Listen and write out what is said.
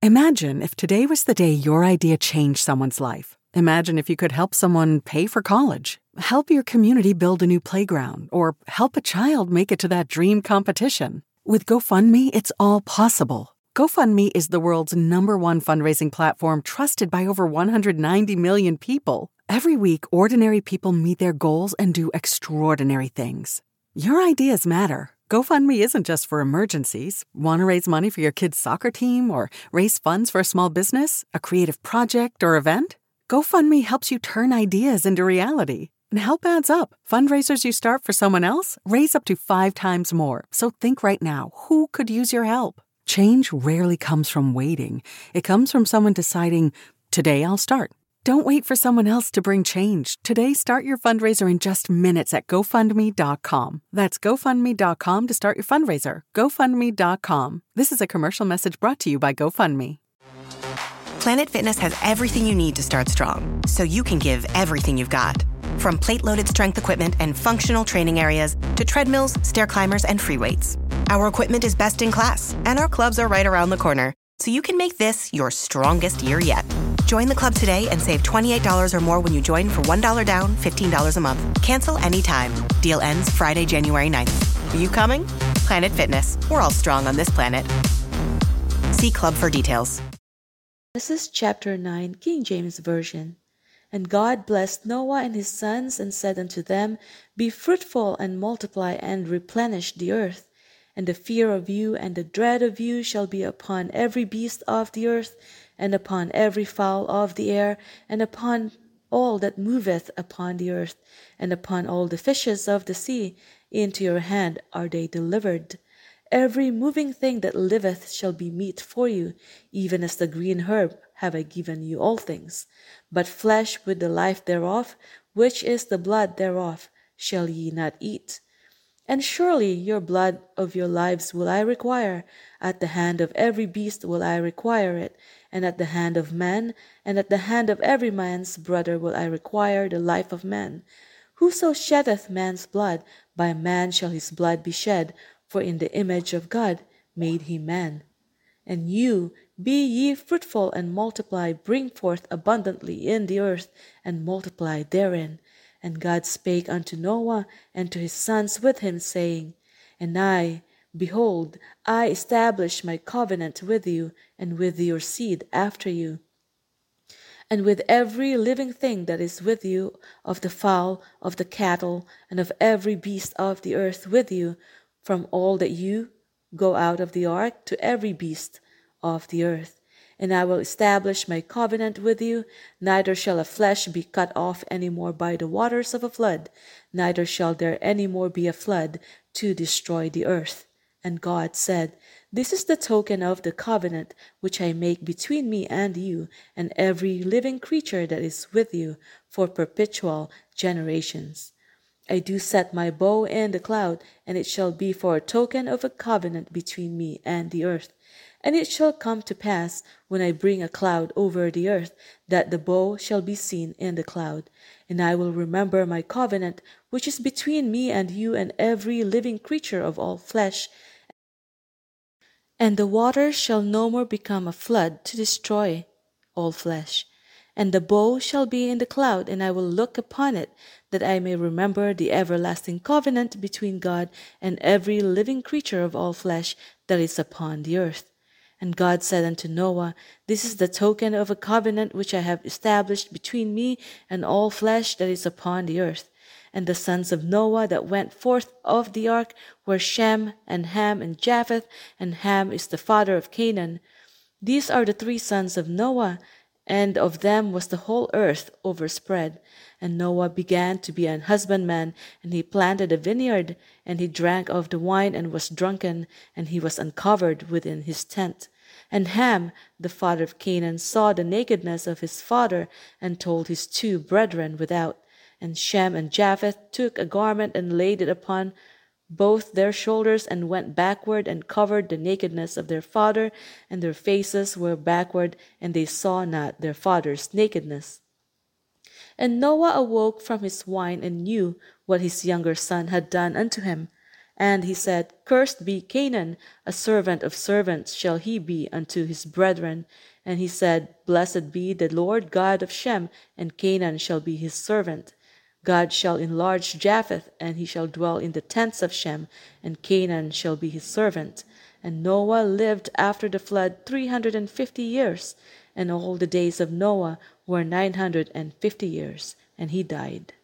Imagine if today was the day your idea changed someone's life. Imagine if you could help someone pay for college, help your community build a new playground, or help a child make it to that dream competition. With GoFundMe, it's all possible. GoFundMe is the world's #1 fundraising platform trusted by over 190 million people. Every week, ordinary people meet their goals and do extraordinary things. Your ideas matter. GoFundMe isn't just for emergencies. Want to raise money for your kid's soccer team or raise funds for a small business, a creative project, or event? GoFundMe helps you turn ideas into reality. And help adds up. Fundraisers you start for someone else raise up to 5 times more. So think right now, who could use your help? Change rarely comes from waiting. It comes from someone deciding, today I'll start. Don't wait for someone else to bring change. Today, start your fundraiser in just minutes at GoFundMe.com. That's GoFundMe.com to start your fundraiser. GoFundMe.com. This is a commercial message brought to you by GoFundMe. Planet Fitness has everything you need to start strong, so you can give everything you've got. From plate-loaded strength equipment and functional training areas to treadmills, stair climbers, and free weights. Our equipment is best in class, and our clubs are right around the corner, so you can make this your strongest year yet. Join the club today and save $28 or more when you join for $1 down, $15 a month. Cancel anytime. Deal ends Friday, January 9th. Are you coming? Planet Fitness. We're all strong on this planet. See club for details. Genesis chapter 9, King James Version. And God blessed Noah and his sons and said unto them, Be fruitful and multiply and replenish the earth. And the fear of you and the dread of you shall be upon every beast of the earth, and upon every fowl of the air, and upon all that moveth upon the earth, and upon all the fishes of the sea. Into your hand are they delivered. Every moving thing that liveth shall be meat for you, even as the green herb have I given you all things. But flesh with the life thereof, which is the blood thereof, shall ye not eat. And surely your blood of your lives will I require. At the hand of every beast will I require it, and at the hand of man, and at the hand of every man's brother will I require the life of man. Whoso sheddeth man's blood, by man shall his blood be shed, for in the image of God made he man. And you, be ye fruitful and multiply, bring forth abundantly in the earth, and multiply therein. And God spake unto Noah and to his sons with him, saying, And I, behold, I establish my covenant with you, and with your seed after you, and with every living thing that is with you, of the fowl, of the cattle, and of every beast of the earth with you, from all that you go out of the ark to every beast of the earth. And I will establish my covenant with you, neither shall a flesh be cut off any more by the waters of a flood, neither shall there any more be a flood to destroy the earth. And God said, This is the token of the covenant which I make between me and you, and every living creature that is with you, for perpetual generations. I do set my bow in the cloud, and it shall be for a token of a covenant between me and the earth. And it shall come to pass, when I bring a cloud over the earth, that the bow shall be seen in the cloud. And I will remember my covenant, which is between me and you and every living creature of all flesh. And the waters shall no more become a flood to destroy all flesh. And the bow shall be in the cloud, and I will look upon it, that I may remember the everlasting covenant between God and every living creature of all flesh that is upon the earth. And God said unto Noah, This is the token of a covenant which I have established between me and all flesh that is upon the earth. And the sons of Noah that went forth of the ark were Shem, and Ham, and Japheth, and Ham is the father of Canaan. These are the 3 sons of Noah, and of them was the whole earth overspread. And Noah began to be an husbandman, and he planted a vineyard, and he drank of the wine and was drunken, and he was uncovered within his tent. And Ham, the father of Canaan, saw the nakedness of his father, and told his 2 brethren without. And Shem and Japheth took a garment and laid it upon both their shoulders, and went backward and covered the nakedness of their father, and their faces were backward, and they saw not their father's nakedness. And Noah awoke from his wine, and knew what his younger son had done unto him. And he said, Cursed be Canaan, a servant of servants shall he be unto his brethren. And he said, Blessed be the Lord God of Shem, and Canaan shall be his servant. God shall enlarge Japheth, and he shall dwell in the tents of Shem, and Canaan shall be his servant. And Noah lived after the flood 350 years, and all the days of Noah were 950 years, and he died.